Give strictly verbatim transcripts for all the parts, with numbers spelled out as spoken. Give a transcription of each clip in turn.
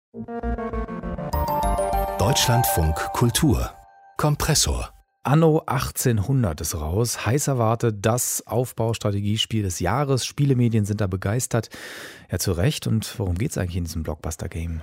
Deutschlandfunk Kultur Kompressor. Anno achtzehnhundert ist raus, heiß erwartet, das Aufbaustrategiespiel des Jahres. Spielemedien sind da begeistert. Ja, zu Recht. Und worum geht es eigentlich in diesem Blockbuster-Game?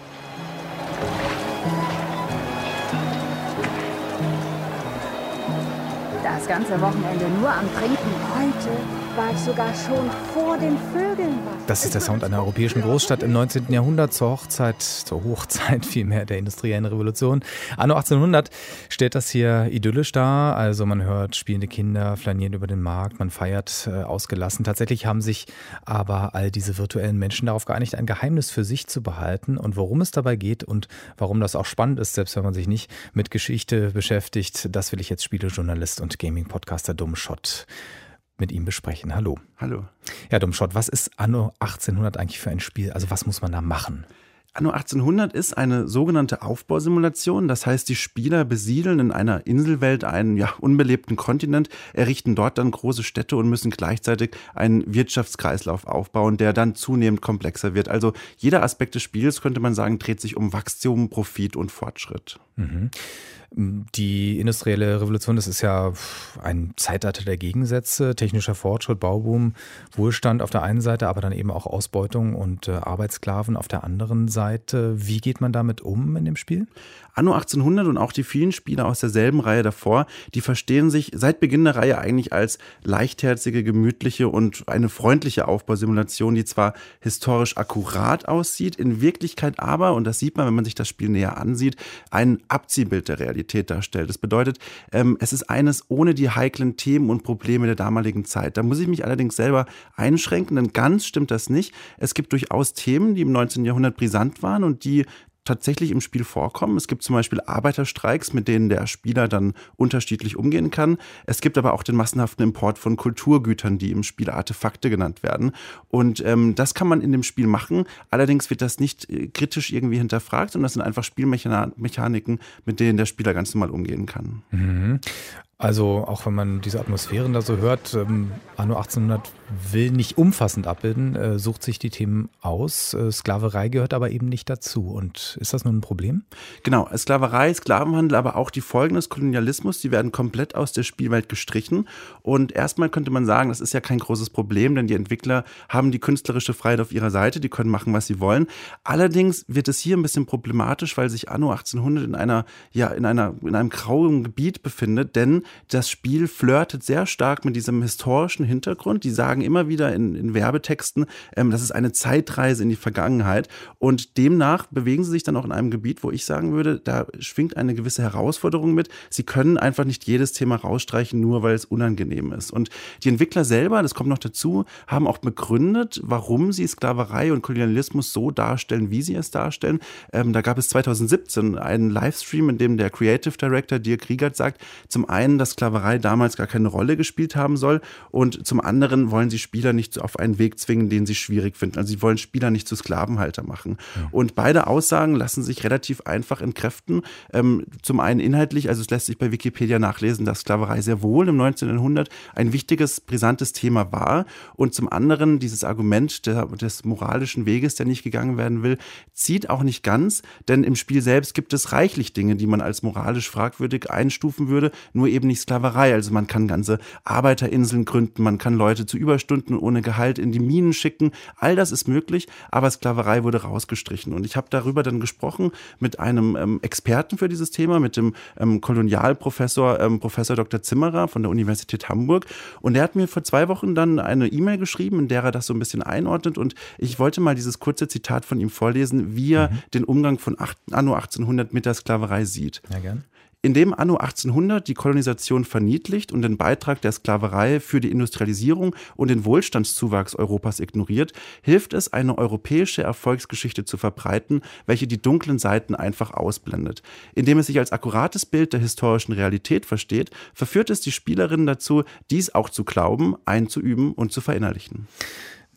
Das ganze Wochenende nur am Trinken. Heute war ich sogar schon vor den Vögeln wach. Das ist der Sound einer europäischen Großstadt im neunzehnten Jahrhundert zur Hochzeit, zur Hochzeit vielmehr der industriellen Revolution. Anno achtzehnhundert stellt das hier idyllisch dar. Also man hört spielende Kinder flanieren über den Markt, man feiert äh, ausgelassen. Tatsächlich haben sich aber all diese virtuellen Menschen darauf geeinigt, ein Geheimnis für sich zu behalten. Und worum es dabei geht und warum das auch spannend ist, selbst wenn man sich nicht mit Geschichte beschäftigt, das will ich jetzt Spielejournalist und Gaming-Podcaster Domschott mit ihm besprechen. Hallo. Hallo. Ja, Domschott, was ist Anno achtzehnhundert eigentlich für ein Spiel? Also was muss man da machen? Anno achtzehnhundert ist eine sogenannte Aufbausimulation. Das heißt, die Spieler besiedeln in einer Inselwelt einen ja, unbelebten Kontinent, errichten dort dann große Städte und müssen gleichzeitig einen Wirtschaftskreislauf aufbauen, der dann zunehmend komplexer wird. Also jeder Aspekt des Spiels, könnte man sagen, dreht sich um Wachstum, Profit und Fortschritt. Mhm. Die industrielle Revolution, das ist ja ein Zeitalter der Gegensätze, technischer Fortschritt, Bauboom, Wohlstand auf der einen Seite, aber dann eben auch Ausbeutung und äh, Arbeitssklaven auf der anderen Seite. Wie geht man damit um in dem Spiel? Anno achtzehnhundert und auch die vielen Spieler aus derselben Reihe davor, die verstehen sich seit Beginn der Reihe eigentlich als leichtherzige, gemütliche und eine freundliche Aufbausimulation, die zwar historisch akkurat aussieht, in Wirklichkeit aber, und das sieht man, wenn man sich das Spiel näher ansieht, ein Abziehbild der Realität darstellt. Das bedeutet, ähm, es ist eines ohne die heiklen Themen und Probleme der damaligen Zeit. Da muss ich mich allerdings selber einschränken, denn ganz stimmt das nicht. Es gibt durchaus Themen, die im neunzehnten Jahrhundert brisant waren und die tatsächlich im Spiel vorkommen. Es gibt zum Beispiel Arbeiterstreiks, mit denen der Spieler dann unterschiedlich umgehen kann. Es gibt aber auch den massenhaften Import von Kulturgütern, die im Spiel Artefakte genannt werden. Und ähm, das kann man in dem Spiel machen. Allerdings wird das nicht äh, kritisch irgendwie hinterfragt, sondern das sind einfach Spielmechaniken, mit denen der Spieler ganz normal umgehen kann. Mhm. Also auch wenn man diese Atmosphären da so hört, ähm, Anno achtzehnhundert will nicht umfassend abbilden, äh, sucht sich die Themen aus. Äh, Sklaverei gehört aber eben nicht dazu. Und ist das nun ein Problem? Genau, Sklaverei, Sklavenhandel, aber auch die Folgen des Kolonialismus, die werden komplett aus der Spielwelt gestrichen. Und erstmal könnte man sagen, das ist ja kein großes Problem, denn die Entwickler haben die künstlerische Freiheit auf ihrer Seite, die können machen, was sie wollen. Allerdings wird es hier ein bisschen problematisch, weil sich Anno achtzehnhundert in einer, ja, in einer, in einem grauen Gebiet befindet, denn das Spiel flirtet sehr stark mit diesem historischen Hintergrund. Die sagen immer wieder in, in Werbetexten, ähm, das ist eine Zeitreise in die Vergangenheit. Und demnach bewegen sie sich dann auch in einem Gebiet, wo ich sagen würde, da schwingt eine gewisse Herausforderung mit. Sie können einfach nicht jedes Thema rausstreichen, nur weil es unangenehm ist. Und die Entwickler selber, das kommt noch dazu, haben auch begründet, warum sie Sklaverei und Kolonialismus so darstellen, wie sie es darstellen. Ähm, da gab es zweitausendsiebzehn einen Livestream, in dem der Creative Director Dirk Riegert sagt, zum einen, dass Sklaverei damals gar keine Rolle gespielt haben soll und zum anderen wollen sie Spieler nicht auf einen Weg zwingen, den sie schwierig finden. Also sie wollen Spieler nicht zu Sklavenhalter machen. Ja. Und beide Aussagen lassen sich relativ einfach entkräften. Ähm, zum einen inhaltlich, also es lässt sich bei Wikipedia nachlesen, dass Sklaverei sehr wohl im neunzehnten Jahrhundert ein wichtiges, brisantes Thema war und zum anderen dieses Argument der, des moralischen Weges, der nicht gegangen werden will, zieht auch nicht ganz, denn im Spiel selbst gibt es reichlich Dinge, die man als moralisch fragwürdig einstufen würde, nur eben nicht Sklaverei. Also man kann ganze Arbeiterinseln gründen, man kann Leute zu Überstunden ohne Gehalt in die Minen schicken. All das ist möglich, aber Sklaverei wurde rausgestrichen. Und ich habe darüber dann gesprochen mit einem ähm, Experten für dieses Thema, mit dem ähm, Kolonialprofessor, ähm, Professor Doktor Zimmerer von der Universität Hamburg. Und der hat mir vor zwei Wochen dann eine E-Mail geschrieben, in der er das so ein bisschen einordnet. Und ich wollte mal dieses kurze Zitat von ihm vorlesen, wie er mhm. den Umgang von Anno achtzehnhundert mit der Sklaverei sieht. Ja, gern. Indem Anno achtzehnhundert die Kolonisation verniedlicht und den Beitrag der Sklaverei für die Industrialisierung und den Wohlstandszuwachs Europas ignoriert, hilft es, eine europäische Erfolgsgeschichte zu verbreiten, welche die dunklen Seiten einfach ausblendet. Indem es sich als akkurates Bild der historischen Realität versteht, verführt es die Spielerinnen dazu, dies auch zu glauben, einzuüben und zu verinnerlichen.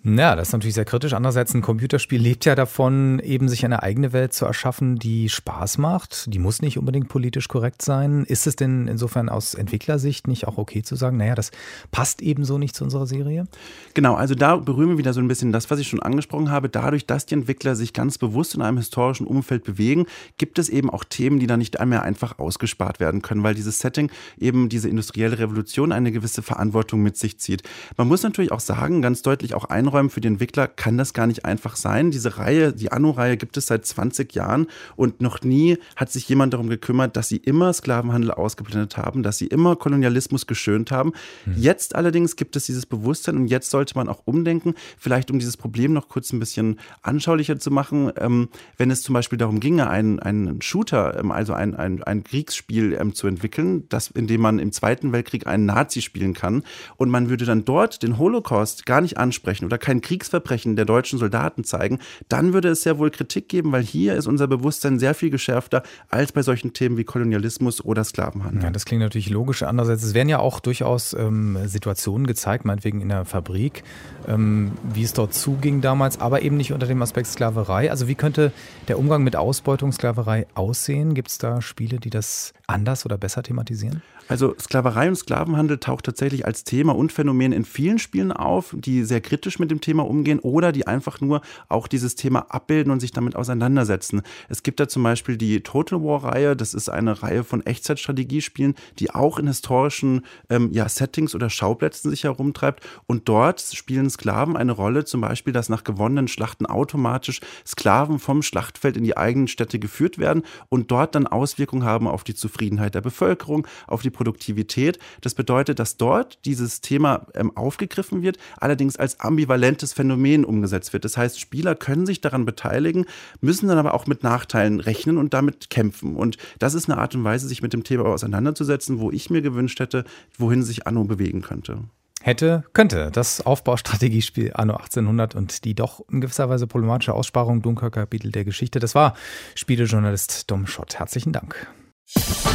Ja, das ist natürlich sehr kritisch. Andererseits, ein Computerspiel lebt ja davon, eben sich eine eigene Welt zu erschaffen, die Spaß macht. Die muss nicht unbedingt politisch korrekt sein. Ist es denn insofern aus Entwicklersicht nicht auch okay zu sagen, naja, das passt eben so nicht zu unserer Serie? Genau, also da berühren wir wieder so ein bisschen das, was ich schon angesprochen habe. Dadurch, dass die Entwickler sich ganz bewusst in einem historischen Umfeld bewegen, gibt es eben auch Themen, die da nicht mehr einfach ausgespart werden können, weil dieses Setting eben diese industrielle Revolution eine gewisse Verantwortung mit sich zieht. Man muss natürlich auch sagen, ganz deutlich auch einräumen, für die Entwickler kann das gar nicht einfach sein. Diese Reihe, die Anno-Reihe gibt es seit zwanzig Jahren und noch nie hat sich jemand darum gekümmert, dass sie immer Sklavenhandel ausgeblendet haben, dass sie immer Kolonialismus geschönt haben. Hm. Jetzt allerdings gibt es dieses Bewusstsein und jetzt sollte man auch umdenken, vielleicht um dieses Problem noch kurz ein bisschen anschaulicher zu machen, ähm, wenn es zum Beispiel darum ginge, einen, einen Shooter, ähm, also ein, ein, ein Kriegsspiel ähm, zu entwickeln, das, in dem man im Zweiten Weltkrieg einen Nazi spielen kann und man würde dann dort den Holocaust gar nicht ansprechen oder kein Kriegsverbrechen der deutschen Soldaten zeigen, dann würde es sehr wohl Kritik geben, weil hier ist unser Bewusstsein sehr viel geschärfter als bei solchen Themen wie Kolonialismus oder Sklavenhandel. Ja, das klingt natürlich logisch. Andererseits, es werden ja auch durchaus ähm, Situationen gezeigt, meinetwegen in der Fabrik, ähm, wie es dort zuging damals, aber eben nicht unter dem Aspekt Sklaverei. Also wie könnte der Umgang mit Ausbeutung, Sklaverei aussehen? Gibt es da Spiele, die das anders oder besser thematisieren? Also Sklaverei und Sklavenhandel taucht tatsächlich als Thema und Phänomen in vielen Spielen auf, die sehr kritisch mit dem Thema umgehen oder die einfach nur auch dieses Thema abbilden und sich damit auseinandersetzen. Es gibt da zum Beispiel die Total War-Reihe, das ist eine Reihe von Echtzeitstrategiespielen, die auch in historischen ähm, ja, Settings oder Schauplätzen sich herumtreibt und dort spielen Sklaven eine Rolle, zum Beispiel, dass nach gewonnenen Schlachten automatisch Sklaven vom Schlachtfeld in die eigenen Städte geführt werden und dort dann Auswirkungen haben auf die Zufriedenheit der Bevölkerung, auf die Produktivität. Das bedeutet, dass dort dieses Thema ähm, aufgegriffen wird, allerdings als ambivalentes Phänomen umgesetzt wird. Das heißt, Spieler können sich daran beteiligen, müssen dann aber auch mit Nachteilen rechnen und damit kämpfen. Und das ist eine Art und Weise, sich mit dem Thema auseinanderzusetzen, wo ich mir gewünscht hätte, wohin sich Anno bewegen könnte. Hätte, könnte das Aufbaustrategiespiel Anno achtzehnhundert und die doch in gewisser Weise problematische Aussparung dunkler Kapitel der Geschichte. Das war Spielejournalist Dom Schott. Herzlichen Dank.